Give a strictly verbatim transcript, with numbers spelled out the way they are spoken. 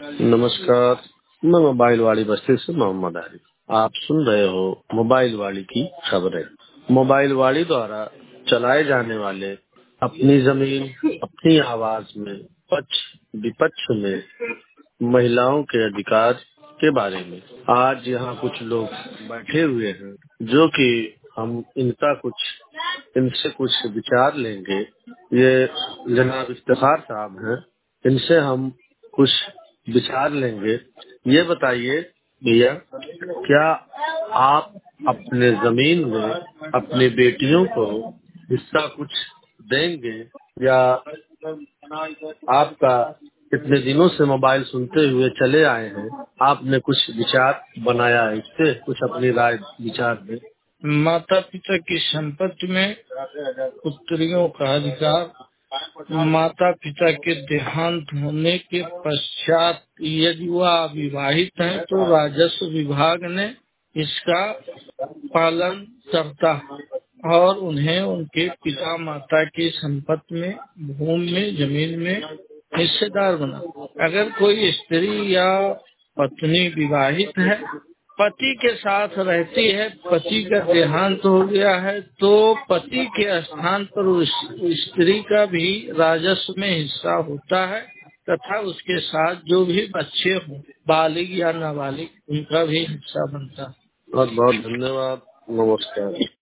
नमस्कार। मैं मोबाइल वाली बस्ती से मोहम्मद आरिफ। आप सुन रहे हो मोबाइल वाली की खबरें। मोबाइल वाली द्वारा चलाए जाने वाले अपनी जमीन अपनी आवाज में पक्ष विपक्ष में महिलाओं के अधिकार के बारे में आज यहाँ कुछ लोग बैठे हुए हैं जो कि हम इनका कुछ इनसे कुछ विचार लेंगे। ये जनाब इफ्तिखार साहब हैं, इनसे हम कुछ विचार लेंगे। ये बताइए भैया, क्या आप अपने जमीन में अपनी बेटियों को हिस्सा कुछ देंगे, या आपका इतने दिनों से मोबाइल सुनते हुए चले आए हैं, आपने कुछ विचार बनाया है, इससे कुछ अपनी राय विचार दें। माता पिता की संपत्ति में पुत्रियों का अधिकार। माता पिता के देहांत होने के पश्चात यदि वह अविवाहित हैं तो राजस्व विभाग ने इसका पालन करता है और उन्हें उनके पिता माता की संपत्ति में, भूमि में, जमीन में हिस्सेदार बना। अगर कोई स्त्री या पत्नी विवाहित है, पति के साथ रहती है, पति का देहांत हो गया है, तो पति के स्थान पर उस स्त्री का भी राजस्व में हिस्सा होता है तथा उसके साथ जो भी बच्चे हों, बालिग या नाबालिग, उनका भी हिस्सा बनता है। बहुत बहुत धन्यवाद। नमस्कार।